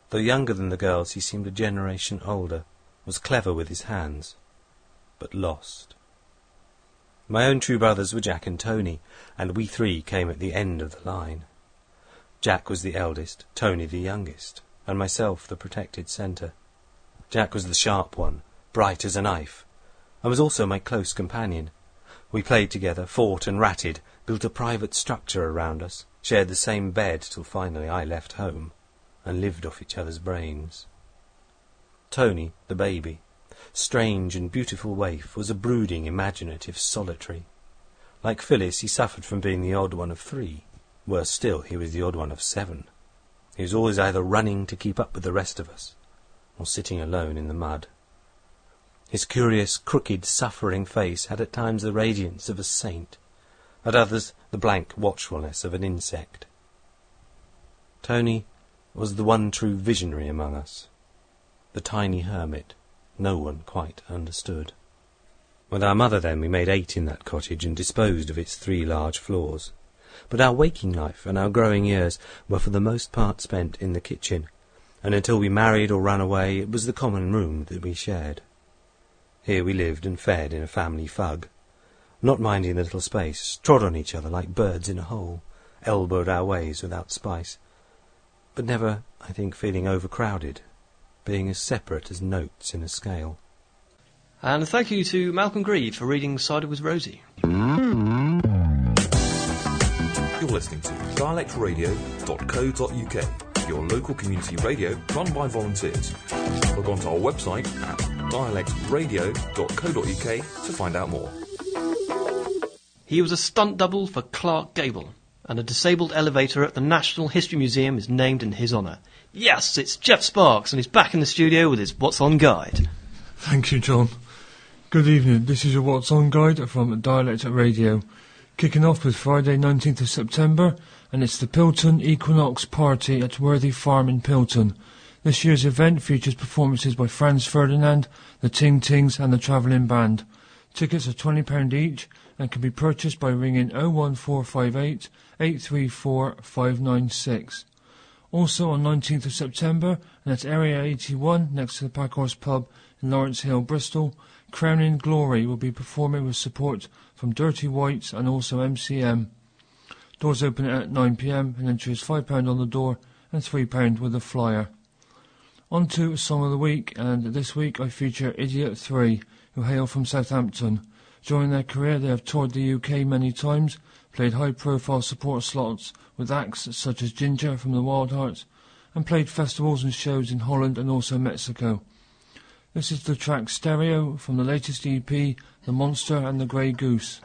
Though younger than the girls, he seemed a generation older, was clever with his hands, but lost. My own two brothers were Jack and Tony, and we three came at the end of the line. Jack was the eldest, Tony the youngest, and myself the protected centre. Jack was the sharp one, bright as a knife, and was also my close companion. We played together, fought and ratted, built a private structure around us, shared the same bed till finally I left home, and lived off each other's brains. Tony, the baby, strange and beautiful waif, was a brooding, imaginative solitary. Like Phyllis, he suffered from being the odd one of three. Worse still, he was the odd one of seven. He was always either running to keep up with the rest of us, or sitting alone in the mud. His curious, crooked, suffering face had at times the radiance of a saint, at others the blank watchfulness of an insect. Tony was the one true visionary among us, the tiny hermit no one quite understood. With our mother, then, we made eight in that cottage and disposed of its three large floors. But our waking life and our growing years were for the most part spent in the kitchen, and until we married or ran away, it was the common room that we shared. Here we lived and fed in a family fug, not minding the little space, trod on each other like birds in a hole, elbowed our ways without spice, but never, I think, feeling overcrowded, being as separate as notes in a scale. And thank you to Malcolm Grieve for reading Cider with Rosie. You're listening to dialect radio dot co dot U K, your local community radio run by volunteers. Log on to our website at dialect radio dot co dot U K to find out more. He was a stunt double for Clark Gable, and a disabled elevator at the National History Museum is named in his honour. Yes, it's Jeff Sparks, and he's back in the studio with his What's On guide. Thank you, John. Good evening, this is your What's On guide from Dialect Radio. Kicking off with Friday nineteenth of September, and it's the Pilton Equinox Party at Worthy Farm in Pilton. This year's event features performances by Franz Ferdinand, the Ting Tings and the Travelling Band. Tickets are twenty pounds each and can be purchased by ringing oh one four five eight, eight three four, five nine six. Also on nineteenth of September, and at Area eighty-one next to the Packhorse Pub in Lawrence Hill, Bristol, Crowning Glory will be performing with support from Dirty Whites and also M C M. Doors open at nine p m and entry is five pounds on the door and three pounds with a flyer. On to Song of the Week, and this week I feature Idiot three, who hail from Southampton. During their career they have toured the U K many times, played high-profile support slots with acts such as Ginger from the Wild Hearts, and played festivals and shows in Holland and also Mexico. This is the track Stereo from the latest E P, The Monster and the Grey Goose.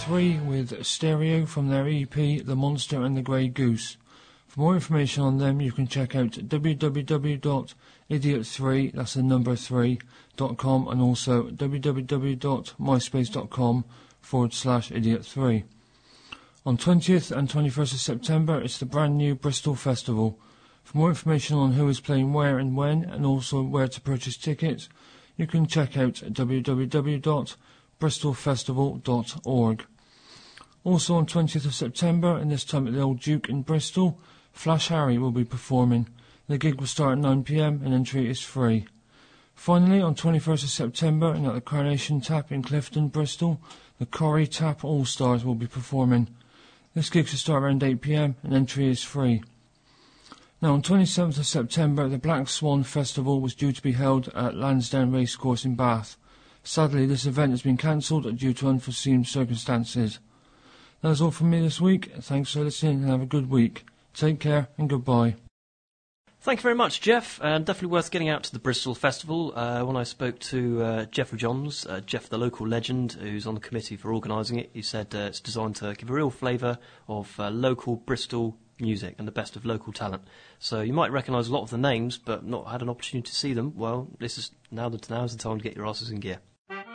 three with Stereo from their E P The Monster and the Grey Goose. For more information on them, you can check out w w w dot idiot three, that's the number three, dot com, and also w w w dot myspace dot com forward slash idiot three. On twentieth and twenty-first of September, it's the brand new Bristol Festival. For more information on who is playing where and when, and also where to purchase tickets, you can check out w w w dot bristol festival dot org. Also on twentieth of September, and this time at the Old Duke in Bristol, Flash Harry will be performing. The gig will start at nine p m and entry is free. Finally, on twenty-first of September, and at the Carnation Tap in Clifton, Bristol, the Corrie Tap All-Stars will be performing. This gig should start around eight p m and entry is free. Now, on twenty-seventh of September, the Black Swan Festival was due to be held at Lansdowne Racecourse in Bath. Sadly, this event has been cancelled due to unforeseen circumstances. That is all from me this week. Thanks for listening and have a good week. Take care and goodbye. Thank you very much, Jeff. Uh, definitely worth getting out to the Bristol Festival. Uh, when I spoke to uh, Jeffrey Johns, uh, Jeff the local legend, who's on the committee for organising it, he said uh, it's designed to give a real flavour of uh, local Bristol music and the best of local talent. So you might recognise a lot of the names, but not had an opportunity to see them. Well, this is now the, now is the time to get your asses in gear.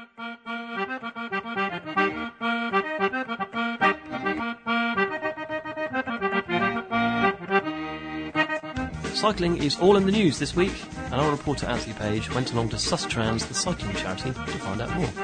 Cycling is all in the news this week, and our reporter Anthony Page went along to Sustrans, the cycling charity, to find out more.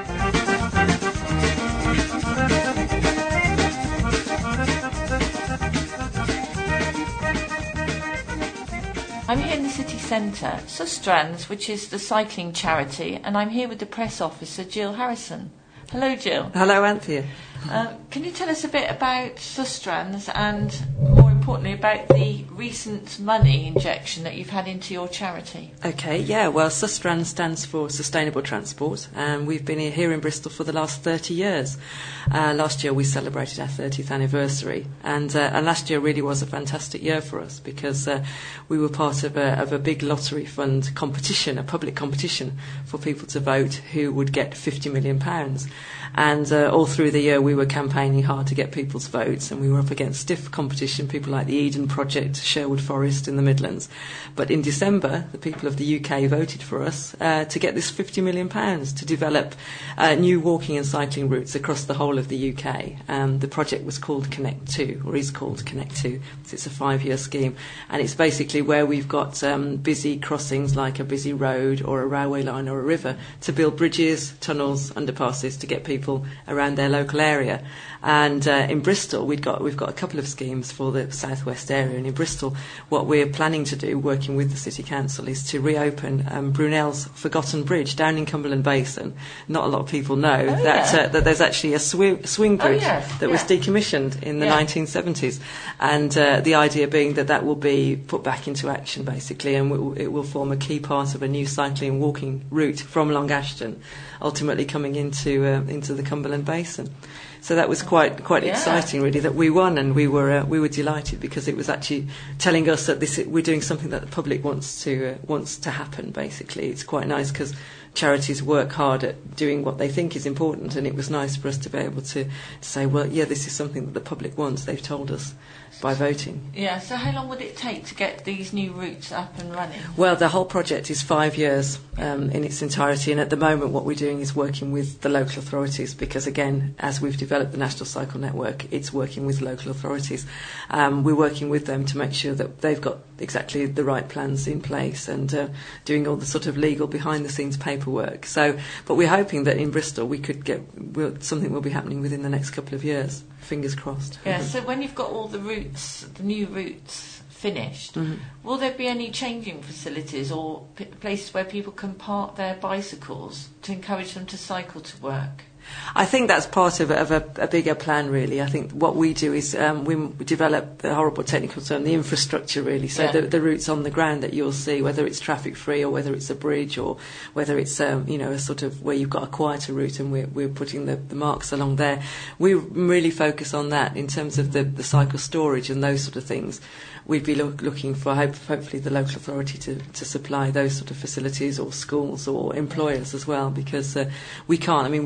I'm here in the city centre, Sustrans, which is the cycling charity, and I'm here with the press officer, Jill Harrison. Hello, Jill. Hello, Anthea. Uh, can you tell us a bit about Sustrans and, more importantly, about the recent money injection that you've had into your charity? Okay, yeah, well, Sustrans stands for Sustainable Transport, and we've been here in Bristol for the last thirty years. Uh, last year we celebrated our thirtieth anniversary, and, uh, and last year really was a fantastic year for us because uh, we were part of a, of a big lottery fund competition, a public competition for people to vote who would get fifty million pounds. And uh, all through the year we were campaigning hard to get people's votes, and we were up against stiff competition, people like the Eden Project, Sherwood Forest in the Midlands. But in December, the people of the U K voted for us uh, to get this fifty million pounds to develop uh, new walking and cycling routes across the whole of the U K. Um, the project was called Connect two, or is called Connect two. It's a five-year scheme, and it's basically where we've got um, busy crossings like a busy road or a railway line or a river to build bridges, tunnels, underpasses to get people around their local area. And uh, in Bristol, we've got we've got a couple of schemes for the southwest area. And in Bristol, what we're planning to do, working with the City Council, is to reopen um, Brunel's Forgotten Bridge down in Cumberland Basin. Not a lot of people know oh, that yeah. uh, that there's actually a swi- swing bridge oh, yes. that yeah. was decommissioned in the yeah. nineteen seventies, and uh, the idea being that that will be put back into action basically, and w- it will form a key part of a new cycling and walking route from Long Ashton, ultimately coming into uh, into the Cumberland Basin. So that was quite quite yeah. exciting, really, that we won, and we were uh, we were delighted because it was actually telling us that this we're doing something that the public wants to uh, wants to happen. Basically, it's quite nice because charities work hard at doing what they think is important, and it was nice for us to be able to, to say, well, yeah, this is something that the public wants. They've told us by voting. Yeah, so how long would it take to get these new routes up and running? Well, the whole project is five years um, in its entirety, and at the moment what we're doing is working with the local authorities because, again, as we've developed the National Cycle Network, it's working with local authorities. Um, we're working with them to make sure that they've got exactly the right plans in place and uh, doing all the sort of legal behind-the-scenes paperwork. So, but we're hoping that in Bristol we could get we'll, something will be happening within the next couple of years. Fingers crossed. Yeah, so when you've got all the routes, the new routes finished, mm-hmm. will there be any changing facilities or p- places where people can park their bicycles to encourage them to cycle to work? I think that's part of, of a, a bigger plan, really. I think what we do is um, we develop the horrible technical term, the infrastructure, really. So yeah. the, the routes on the ground that you'll see, whether it's traffic free or whether it's a bridge or whether it's um, you know a sort of where you've got a quieter route and we're, we're putting the, the marks along there. We really focus on that in terms of the, the cycle storage and those sort of things. We'd be look, looking for hope, hopefully the local authority to, to supply those sort of facilities or schools or employers as well, because uh, we can't. I mean, we do yeah. work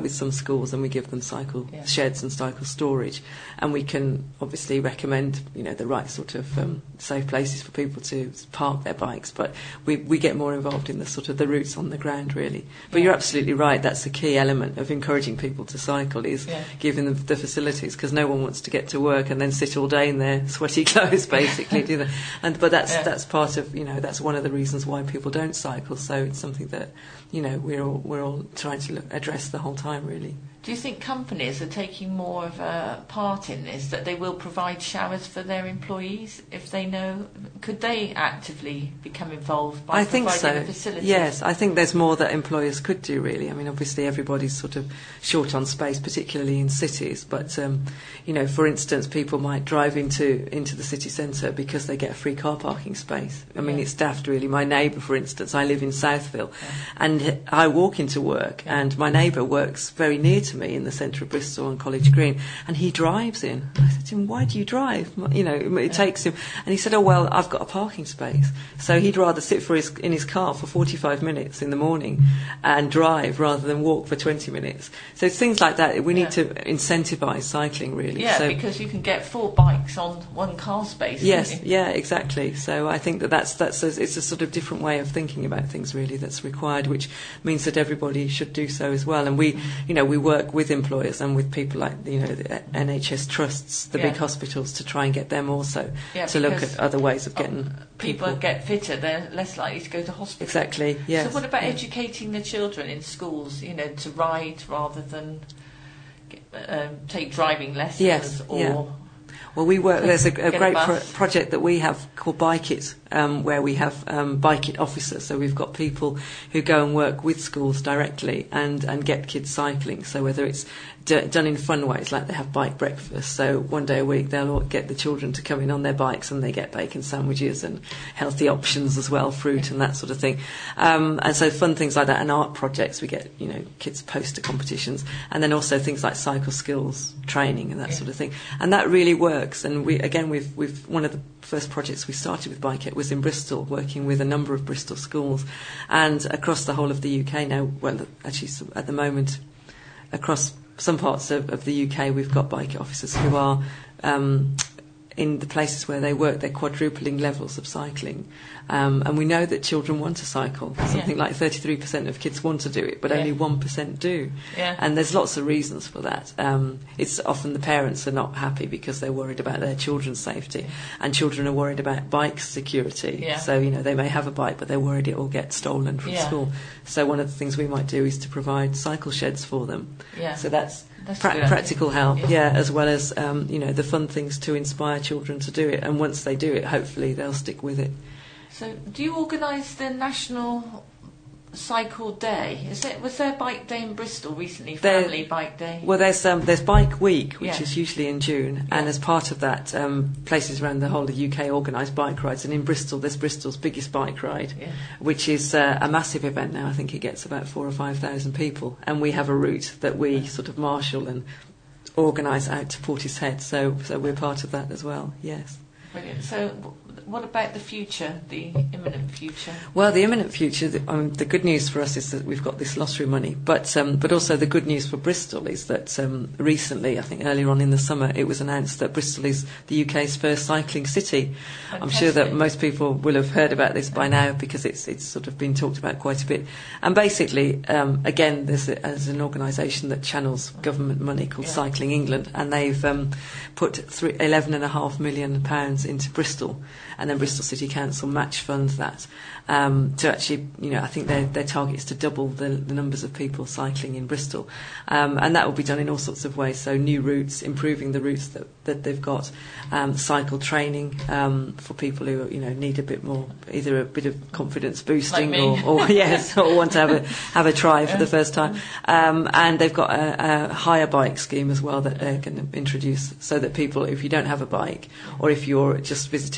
with some schools and we give them cycle Yeah. sheds and cycle storage, and we can obviously recommend, you know, the right sort of um, safe places for people to park their bikes, but we, we get more involved in the sort of the routes on the ground, really. But Yeah. you're absolutely right, that's a key element of encouraging people to cycle, is Yeah. giving them the facilities, because no one wants to get to work and then sit all day in their sweaty clothes, basically, do they? And but that's Yeah. that's part of, you know, that's one of the reasons why people don't cycle. So it's something that, you know, we're all, we're all trying to look, address the whole time, really. Do you think companies are taking more of a part in this, that they will provide showers for their employees if they know? Could they actively become involved by I think providing so. the facilities? Yes, I think there's more that employers could do, really. I mean, obviously everybody's sort of short on space, particularly in cities. But, um, you know, for instance, people might drive into into the city centre because they get a free car parking space. I mean, Yeah. it's daft, really. My neighbour, for instance, I live in Southville, and I walk into work, and my neighbour works very near to me in the centre of Bristol on College Green, and he drives in. I said to him, "Why do you drive?" You know, it takes him, and he said, "Oh well, I've got a parking space." So he'd rather sit for his in his car for forty-five minutes in the morning and drive rather than walk for twenty minutes. So it's things like that. We need Yeah. to incentivise cycling, really. Yeah, so, because you can get four bikes on one car space. Yes, can't you? yeah, exactly. So I think that that's that's a, it's a sort of different way of thinking about things, really, that's required, which means that everybody should do so as well. And we, you know, we work with employers and with people like, you know, the N H S trusts, the Yeah. big hospitals, to try and get them also Yeah, to look because at other ways of getting People people. get fitter, they're less likely to go to hospital. Exactly. Yes. So what about yeah. educating the children in schools, you know, to ride rather than get, um, take driving lessons? Yes, or yeah. Well, we work. There's a, a Get a great bus. pro- project that we have called Bike It, um, where we have um, Bike It officers. So we've got people who go and work with schools directly and, and get kids cycling. So whether it's d- done in fun ways, like they have bike breakfast. So one day a week they'll all get the children to come in on their bikes, and they get bacon sandwiches and healthy options as well, fruit and that sort of thing. Um, and so fun things like that, and art projects. We get, you know, kids poster competitions, and then also things like cycle skills training and that Yeah. sort of thing. And that really works. And we again, we've we've one of the first projects we started with Bike It was in Bristol, working with a number of Bristol schools, and across the whole of the U K now. Well, actually, some- at the moment, across some parts of, of the U K, we've got Bike It officers who are um, in the places where they work. They're quadrupling levels of cycling, um, and we know that children want to cycle. Something Yeah. like thirty-three percent of kids want to do it, but Yeah. only one percent do. Yeah. And there's lots of reasons for that. Um, it's often the parents are not happy because they're worried about their children's safety, and children are worried about bike security. Yeah. So, you know, they may have a bike, but they're worried it will get stolen from Yeah. school. So one of the things we might do is to provide cycle sheds for them. Yeah. So that's, That's pra- a good practical idea. help, Yeah. yeah, as well as, um, you know, the fun things to inspire children to do it. And once they do it, hopefully they'll stick with it. So, do you organise the National Cycle Day? Is it was there a bike day in Bristol recently? There- Family bike day. Well, there's um, there's Bike Week, which Yeah. is usually in June, and Yeah. as part of that, um, places around the whole of the U K organise bike rides. And in Bristol, there's Bristol's biggest bike ride, Yeah. which is uh, a massive event now. I think it gets about four or five thousand people, and we have a route that we sort of marshal and organise out to Portishead. So, so we're part of that as well. Yes. Brilliant. So, w- what about the future, the imminent future? Well, the imminent future, the, um, the good news for us is that we've got this lottery money, but um, but also the good news for Bristol is that um, recently, I think earlier on in the summer, it was announced that Bristol is the U K's first cycling city. I'm sure that Fantastic. most people will have heard about this by now because it's it's sort of been talked about quite a bit. And basically, um, again, there's, a, there's an organisation that channels government money called Yeah. Cycling England, and they've um, put three, eleven and a half million pounds into Bristol, and then Bristol City Council match funds that um, to actually, you know, I think their their target is to double the, the numbers of people cycling in Bristol, um, and that will be done in all sorts of ways. So new routes, improving the routes that, that they've got, um, cycle training um, for people who, you know, need a bit more, either a bit of confidence boosting Like or, me. or yes, or want to have a have a try for the first time. Um, and they've got a, a hire bike scheme as well that they're going to introduce, so that people, if you don't have a bike or if you're just visiting the city,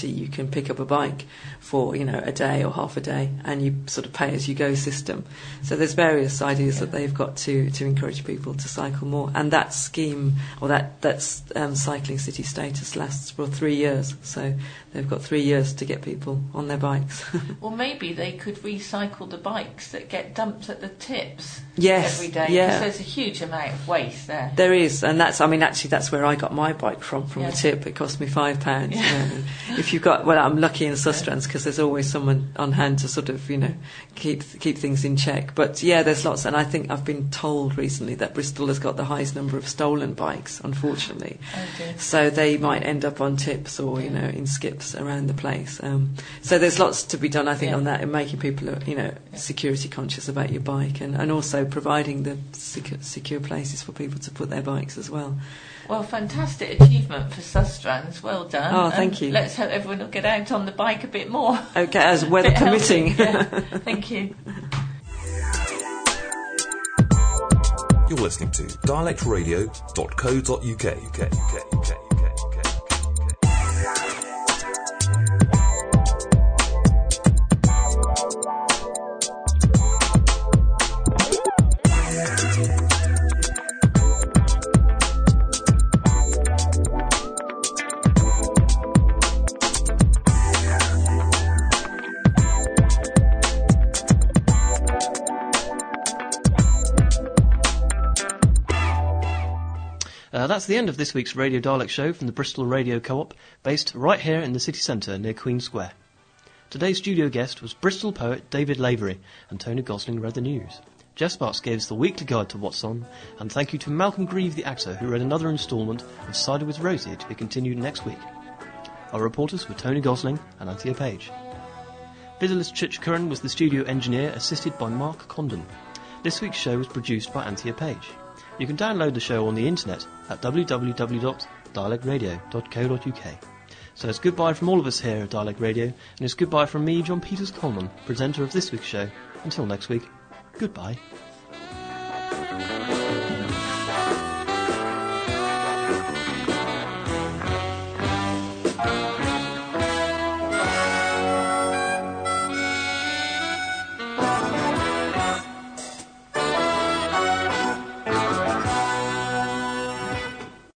Party, you can pick up a bike for, you know, a day or half a day, and you sort of pay as you go system. So there's various ideas yeah. that they've got to, to encourage people to cycle more. And that scheme, or that that's um, cycling city status lasts for three years. So they've got three years to get people on their bikes. Well, maybe they could recycle the bikes that get dumped at the tips yes, every day. Yeah. Because there's a huge amount of waste there. There is, and that's, I mean, actually that's where I got my bike from, from yeah. a tip. It cost me five pounds. Yeah. You know. If you've got, well, I'm lucky in Sustrans because there's always someone on hand to sort of, you know, keep keep things in check. But yeah, there's lots, and I think I've been told recently that Bristol has got the highest number of stolen bikes, unfortunately. Oh dear. So they might end up on tips or, you know, in skips around the place. Um, so there's lots to be done, I think, yeah. on that, and making people, you know, yeah. security conscious about your bike, and, and also providing the secure, secure places for people to put their bikes as well. Well, fantastic achievement for Sustrans. Well done. Oh, thank you. Let's hope everyone will get out on the bike a bit more. Okay, as weather permitting. Yeah. Thank you. You're listening to dialect radio dot co dot uk. UK, UK, UK. Uh, that's the end of this week's Radio Dialect Show from the Bristol Radio Co-op, based right here in the city centre near Queen Square. Today's studio guest was Bristol poet David Lavery, and Tony Gosling read the news. Jeff Sparks gave us the weekly guide to What's On, and thank you to Malcolm Grieve the actor, who read another instalment of Cider with Rosie, to be continued next week. Our reporters were Tony Gosling and Anthea Page. Vidalis Chichkuran was the studio engineer, assisted by Mark Condon. This week's show was produced by Anthea Page. You can download the show on the internet at w w w dot dialect radio dot co dot u k. So it's goodbye from all of us here at Dialect Radio, and it's goodbye from me, John Peters Coleman, presenter of this week's show. Until next week, goodbye.